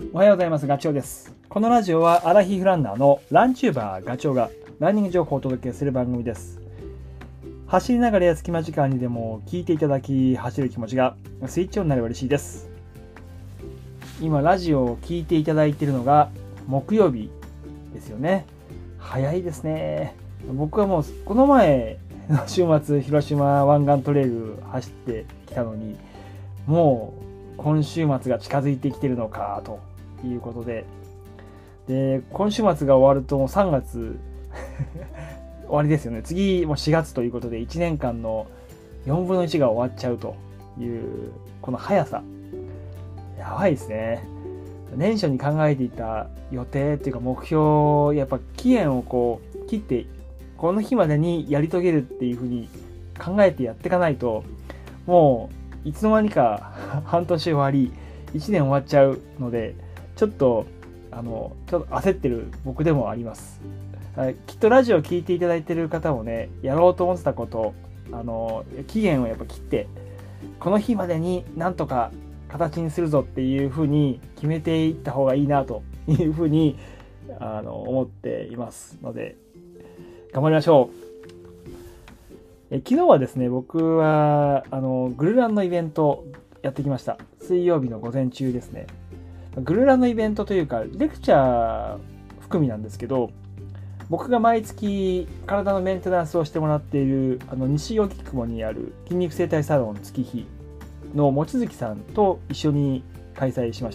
おはようございます。ガチョウです。このラジオはアラヒフランナーのランチューバーガチョウがランニング情報をお届けする番組です。走りながらや隙間時間にでも聞いていただき、走る気持ちがスイッチオンになれば嬉しいです。今ラジオを聞いていただいているのが木曜日ですよね。早いですね。僕はもうこの前の週末広島湾岸トレイル走ってきたのに、もう今週末が近づいてきてるのかということで、今週末が終わるともう3月終わりですよね。次もう4月ということで1年間の4分の1が終わっちゃうというこの速さ、やばいですね。年初に考えていた予定っていうか目標、やっぱ期限をこう切ってこの日までにやり遂げるっていうふうに考えてやっていかないと、もういつの間にか半年終わり1年終わっちゃうので、ちょっと焦ってる僕でもあります。きっとラジオを聞いていただいている方もね、やろうと思ってたこと、期限をやっぱ切ってこの日までになんとか形にするぞっていうふうに決めていった方がいいなというふうに思っていますので、頑張りましょう。昨日はですね、僕はグルランのイベントやってきました。水曜日の午前中ですね。グルランのイベントというかレクチャー含みなんですけど、僕が毎月体のメンテナンスをしてもらっている西荻窪にある筋肉整体サロン月日の望月さんと一緒に開催しました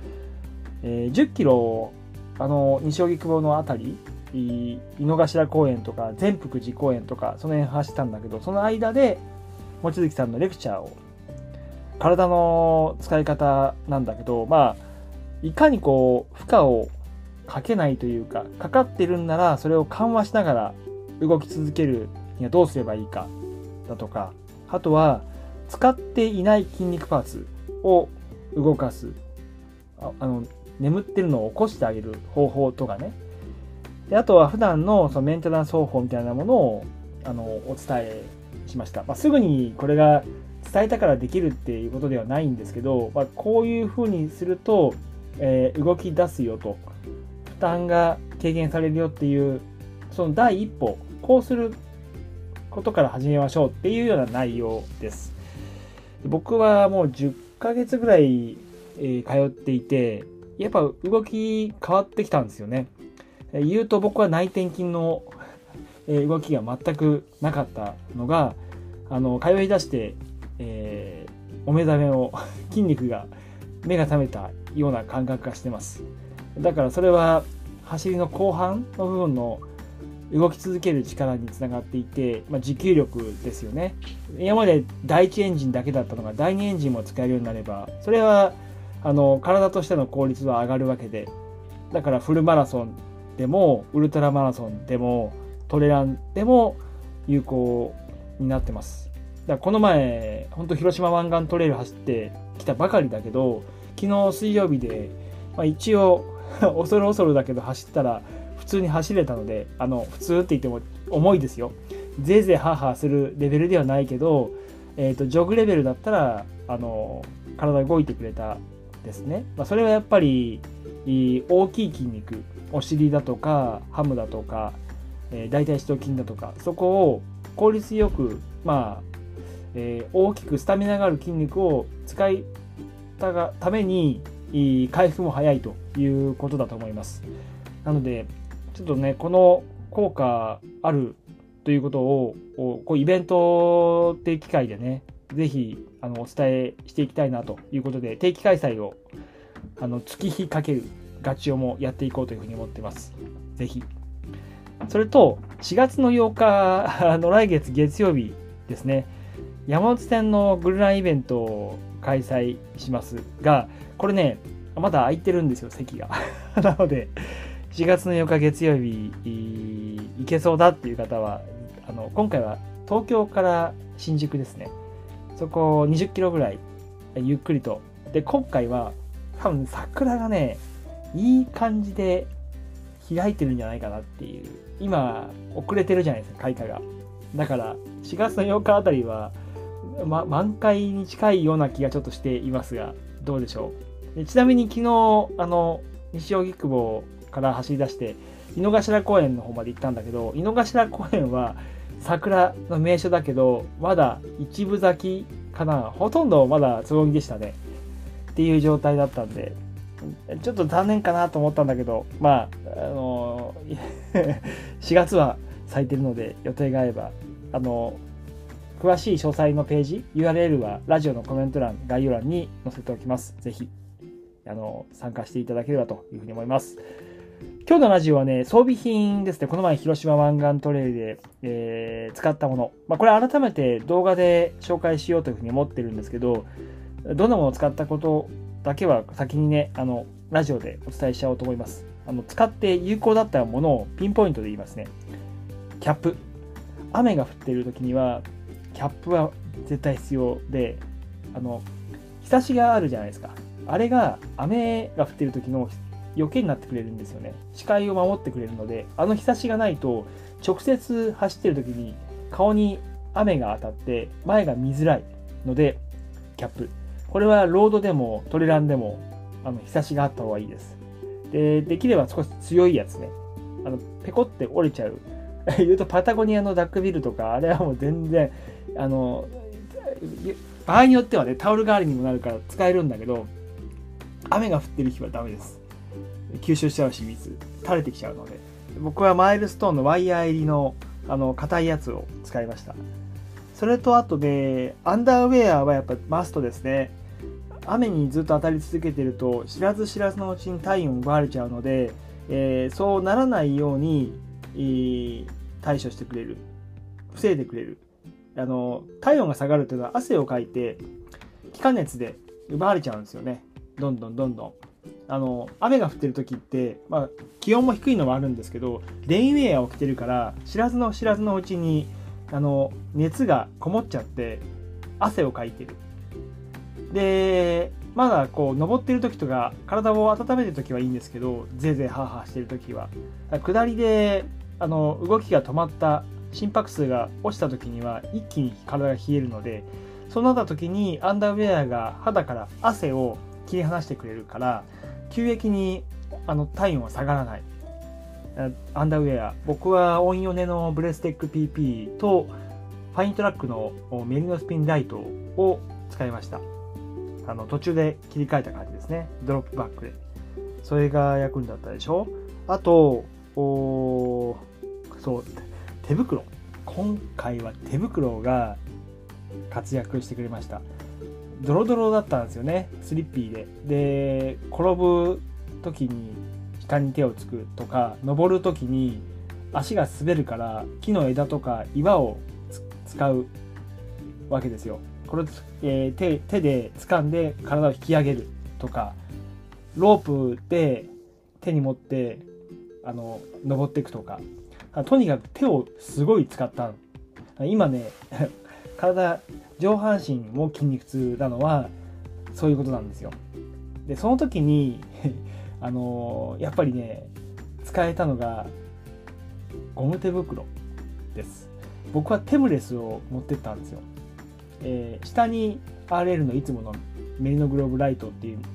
。10キロ西荻窪のあたり、井の頭公園とか善福寺公園とかその辺走ったんだけど、その間で望月さんのレクチャーを、体の使い方なんだけど、いかにこう負荷をかけないというか、かかってるんならそれを緩和しながら動き続けるにはどうすればいいかだとか、あとは使っていない筋肉パーツを動かす、眠ってるのを起こしてあげる方法とかね。であとは普段のそのメンテナンス方法みたいなものをお伝えしました。すぐにこれが伝えたからできるっていうことではないんですけど、こういうふうにすると、動き出すよと、負担が軽減されるよっていう、その第一歩、こうすることから始めましょうっていうような内容です。僕はもう10ヶ月ぐらい通っていて、やっぱ動き変わってきたんですよね。言うと僕は内転筋の動きが全くなかったのが、通い出して、お目覚めを筋肉が目が覚めたような感覚がしてます。だからそれは走りの後半の部分の動き続ける力につながっていて、持久力ですよね。今まで第一エンジンだけだったのが第二エンジンも使えるようになれば、それは体としての効率は上がるわけで、だからフルマラソンでもウルトラマラソンでもトレランでも有効になってます。だからこの前本当広島湾岸トレイル走ってきたばかりだけど、昨日水曜日で、一応恐る恐るだけど走ったら普通に走れたので、普通って言っても重いですよ。ぜいぜいハーハーするレベルではないけど、ジョグレベルだったら体動いてくれたですね。それはやっぱり大きい筋肉、お尻だとかハムだとか、大腿四頭筋だとか、そこを効率よく、大きくスタミナがある筋肉を使いたがために回復も早いということだと思います。なのでちょっとね、この効果あるということをこうイベントっていう機会でね、ぜひお伝えしていきたいなということで、定期開催を月日かけるガチオもやっていこうというふうに思ってます。ぜひ。それと4月の8日来月月曜日ですね、山手線のグルランイベントを開催しますが、これねまだ空いてるんですよ、席がなので4月の8日月曜日行けそうだっていう方は、今回は東京から新宿ですね、そこを20キロぐらいゆっくりと。で今回は多分桜がねいい感じで開いてるんじゃないかなっていう、今遅れてるじゃないですか、開花が。だから4月の8日あたりは、満開に近いような気がちょっとしていますが、どうでしょでちなみに昨日西荻窪から走り出して井の頭公園の方まで行ったんだけど、井の頭公園は桜の名所だけどまだ一分咲きかな、ほとんどまだつぼみでしたねっていう状態だったんで、ちょっと残念かなと思ったんだけど、まあ4月は咲いてるので予定が合えば詳しい詳細のページ URL はラジオのコメント欄概要欄に載せておきます。ぜひ参加していただければというふうに思います。今日のラジオはね、装備品ですね。この前広島湾岸トレイで、使ったもの、これ改めて動画で紹介しようというふうに思ってるんですけど、どんなものを使ったことだけは先にねラジオでお伝えしちゃおうと思います。使って有効だったものをピンポイントで言いますね。キャップ、雨が降っている時にはキャップは絶対必要で、日差しがあるじゃないですか。あれが雨が降っている時の余計になってくれるんですよね。視界を守ってくれるので、日差しがないと直接走っている時に顔に雨が当たって前が見づらいので、キャップ、これはロードでもトレランでも日差しがあった方がいいです。できれば少し強いやつね。ペコって折れちゃう言うとパタゴニアのダックビルとか、あれはもう全然場合によってはねタオル代わりにもなるから使えるんだけど、雨が降ってる日はダメです。吸収しちゃうし、水垂れてきちゃうので、僕はマイルストーンのワイヤー入りの硬いやつを使いました。それとあとでアンダーウェアはやっぱマストですね。雨にずっと当たり続けてると知らず知らずのうちに体温奪われちゃうので、そうならないように、対処してくれる、防いでくれる。体温が下がるというのは汗をかいて気化熱で奪われちゃうんですよね。どんどん雨が降ってる時って、気温も低いのはあるんですけど、レインウェアを着てるから知らずのうちに熱がこもっちゃって汗をかいてる。でまだ登ってる時とか体を温めてる時はいいんですけど、ぜいぜいハーハーしてる時は、下りで動きが止まった心拍数が落ちた時には一気に体が冷えるので、そうなった時にアンダーウェアが肌から汗を切り離してくれるから急激に体温は下がらない。アンダーウェア、僕はオンヨネのブレステック PP とファイントラックのメリノスピンライトを使いました。途中で切り替えた感じですね。ドロップバックで。それが役に立ったでしょ。あとそう、手袋。今回は手袋が活躍してくれました。ドロドロだったんですよね。スリッピーで。で、転ぶ時に下に手をつくとか、登る時に足が滑るから木の枝とか岩を使うわけですよ。これ、手で掴んで体を引き上げるとか、ロープで手に持って登っていくとか、とにかく手をすごい使った。今ね上半身も筋肉痛なのはそういうことなんですよ。でその時にやっぱりね使えたのがゴム手袋です。僕はテムレスを持ってったんですよ。下に RL のいつものメリノグローブライトっていう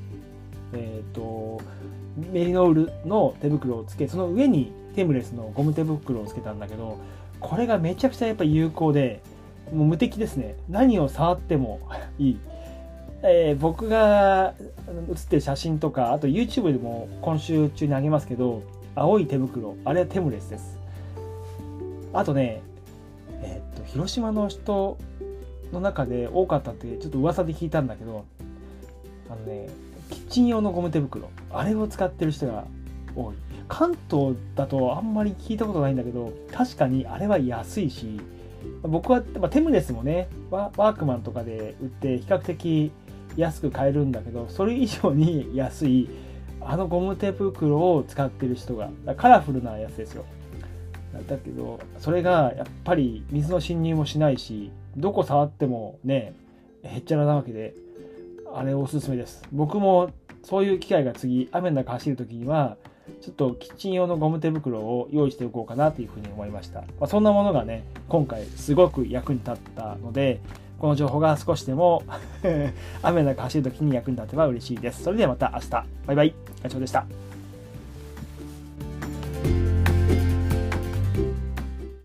メリノールの手袋をつけ、その上にテムレスのゴム手袋をつけたんだけど、これがめちゃくちゃやっぱ有効で、もう無敵ですね。何を触ってもいい。僕が写ってる写真とか、あと YouTube でも今週中にあげますけど、青い手袋、あれはテムレスです。あとね、広島の人の中で多かったってちょっと噂で聞いたんだけど、キッチン用のゴム手袋、あれを使ってる人が多い。関東だとあんまり聞いたことないんだけど、確かにあれは安いし、僕は、テムレスもねワークマンとかで売って比較的安く買えるんだけど、それ以上に安いゴム手袋を使ってる人が、カラフルなやつですよ。だけどそれがやっぱり水の侵入もしないし、どこ触ってもねへっちゃらなわけで、あれおすすめです。僕もそういう機会が次雨の中走る時にはちょっとキッチン用のゴム手袋を用意しておこうかなというふうに思いました。そんなものがね今回すごく役に立ったので、 この情報が少しでも雨の中走るときに役に立てば嬉しいです。それではまた明日。バイバイ。ガチョウでした。